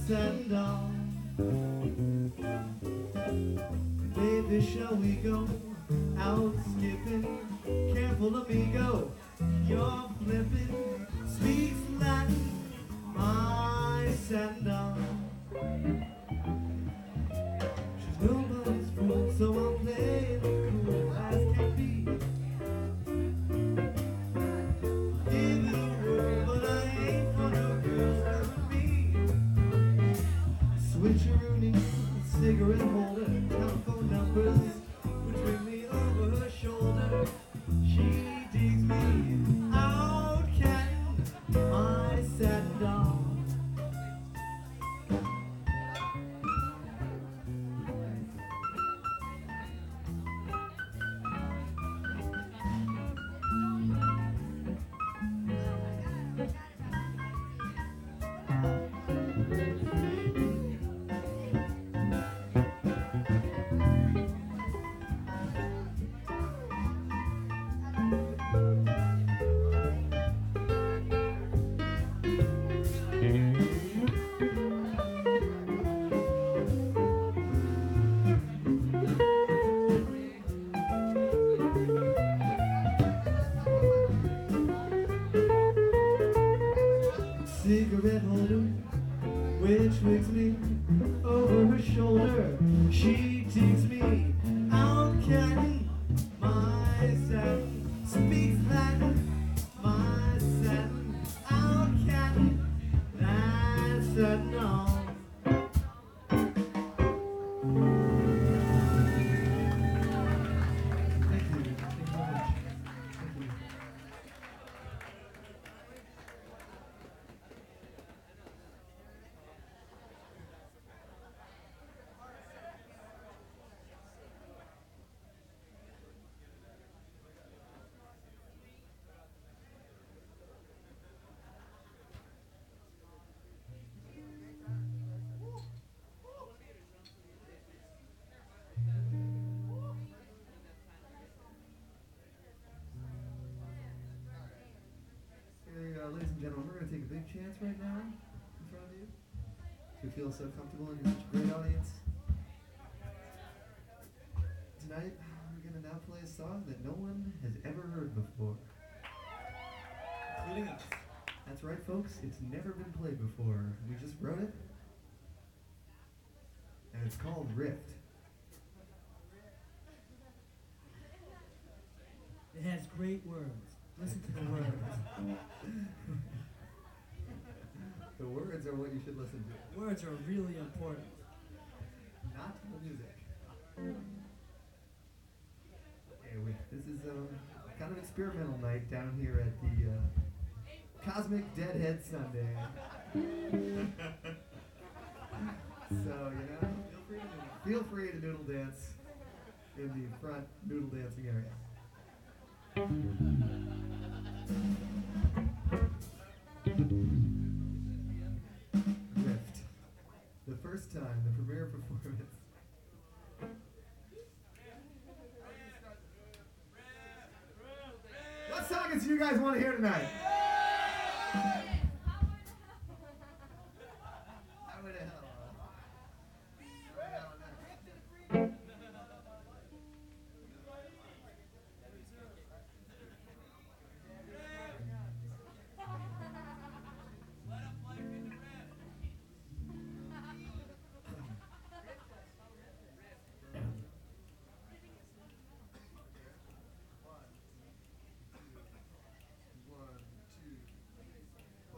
sandal. Baby, shall we go out skipping? Careful, amigo, you're flipping. Speaks Latin, my sandal. She's nobody's fool, so I'll play it cool as can be. Give it a whirl, but I ain't for no girls like me. Switcheroonie, cigarette holder, telephone numbers between me over her shoulder. She digs me out, cat, my sad dog. Cigarette holder, which wigs me over her shoulder. She digs me out, cat, my satin speaks Latin, my satin out, cat, that's a no. Thank you. Thank you very much. Thank you. Ladies and gentlemen, we're going to take a big chance right now in front of you. If you feel so comfortable and you're such a great audience. Tonight, we're going to now play a song that no one has ever heard before. Including us. That's right, folks. It's never been played before. We just wrote it. And it's called Rift. It has great words. Listen to the words. The words are what you should listen to. Words are really important. Not the music. This is kind of experimental night down here at the Cosmic Deadhead Sunday. So, feel free to noodle dance in the front noodle dancing area. Rift. The first time, the premiere performance. What songs do you guys want to hear tonight?